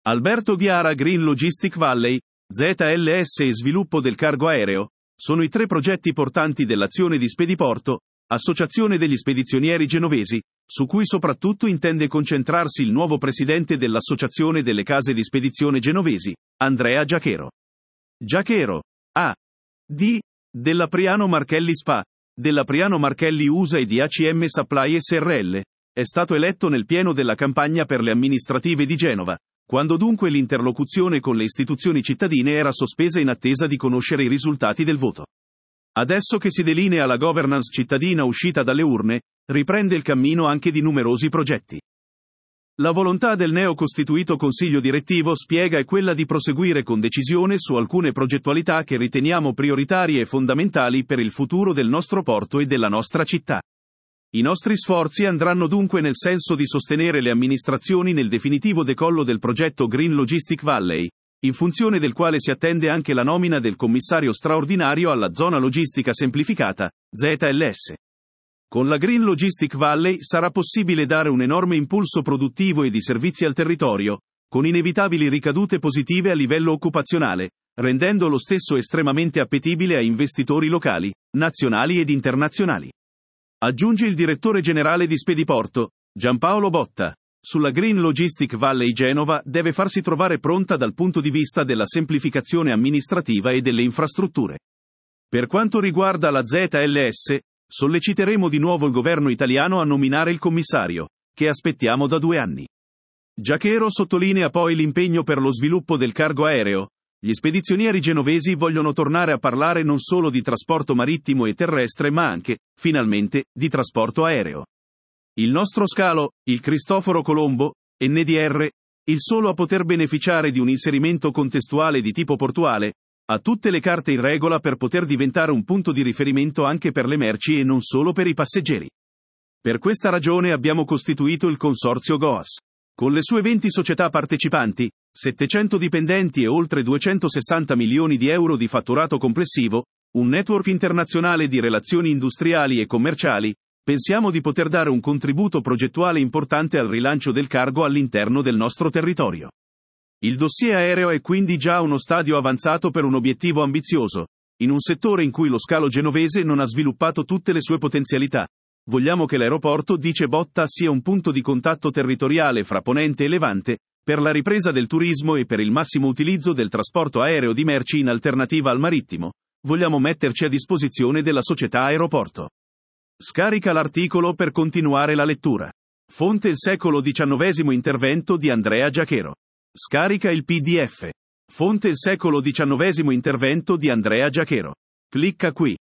Alberto Ghiara. Green Logistic Valley, ZLS e sviluppo del cargo aereo, sono i tre progetti portanti dell'azione di Spediporto, Associazione degli Spedizionieri Genovesi, su cui soprattutto intende concentrarsi il nuovo presidente dell'Associazione delle Case di Spedizione Genovesi, Andrea Giachero. Giachero, A.D. della Priano Marchelli SpA, della Priano Marchelli USA e di ACM Supply SRL, è stato eletto nel pieno della campagna per le amministrative di Genova, quando dunque l'interlocuzione con le istituzioni cittadine era sospesa in attesa di conoscere i risultati del voto. Adesso che si delinea la governance cittadina uscita dalle urne, riprende il cammino anche di numerosi progetti. La volontà del neocostituito Consiglio direttivo, spiega, è quella di proseguire con decisione su alcune progettualità che riteniamo prioritarie e fondamentali per il futuro del nostro porto e della nostra città. I nostri sforzi andranno dunque nel senso di sostenere le amministrazioni nel definitivo decollo del progetto Green Logistic Valley, in funzione del quale si attende anche la nomina del commissario straordinario alla zona logistica semplificata, ZLS. Con la Green Logistic Valley sarà possibile dare un enorme impulso produttivo e di servizi al territorio, con inevitabili ricadute positive a livello occupazionale, rendendo lo stesso estremamente appetibile a investitori locali, nazionali ed internazionali. Aggiunge il direttore generale di Spediporto, Giampaolo Botta. Sulla Green Logistic Valley Genova deve farsi trovare pronta dal punto di vista della semplificazione amministrativa e delle infrastrutture. Per quanto riguarda la ZLS, solleciteremo di nuovo il governo italiano a nominare il commissario, che aspettiamo da 2 anni. Giachero sottolinea poi l'impegno per lo sviluppo del cargo aereo. Gli spedizionieri genovesi vogliono tornare a parlare non solo di trasporto marittimo e terrestre ma anche, finalmente, di trasporto aereo. Il nostro scalo, il Cristoforo Colombo, NDR, il solo a poter beneficiare di un inserimento contestuale di tipo portuale, ha tutte le carte in regola per poter diventare un punto di riferimento anche per le merci e non solo per i passeggeri. Per questa ragione abbiamo costituito il Consorzio GOAS. Con le sue 20 società partecipanti, 700 dipendenti e oltre 260 milioni di euro di fatturato complessivo, un network internazionale di relazioni industriali e commerciali, pensiamo di poter dare un contributo progettuale importante al rilancio del cargo all'interno del nostro territorio. Il dossier aereo è quindi già a uno stadio avanzato per un obiettivo ambizioso, in un settore in cui lo scalo genovese non ha sviluppato tutte le sue potenzialità. Vogliamo che l'aeroporto, dice Botta, sia un punto di contatto territoriale fra Ponente e Levante, per la ripresa del turismo e per il massimo utilizzo del trasporto aereo di merci in alternativa al marittimo. Vogliamo metterci a disposizione della società aeroporto. Scarica l'articolo per continuare la lettura. Fonte il secolo XIX intervento di Andrea Giachero. Scarica il PDF. Fonte il secolo XIX intervento di Andrea Giachero. Clicca qui.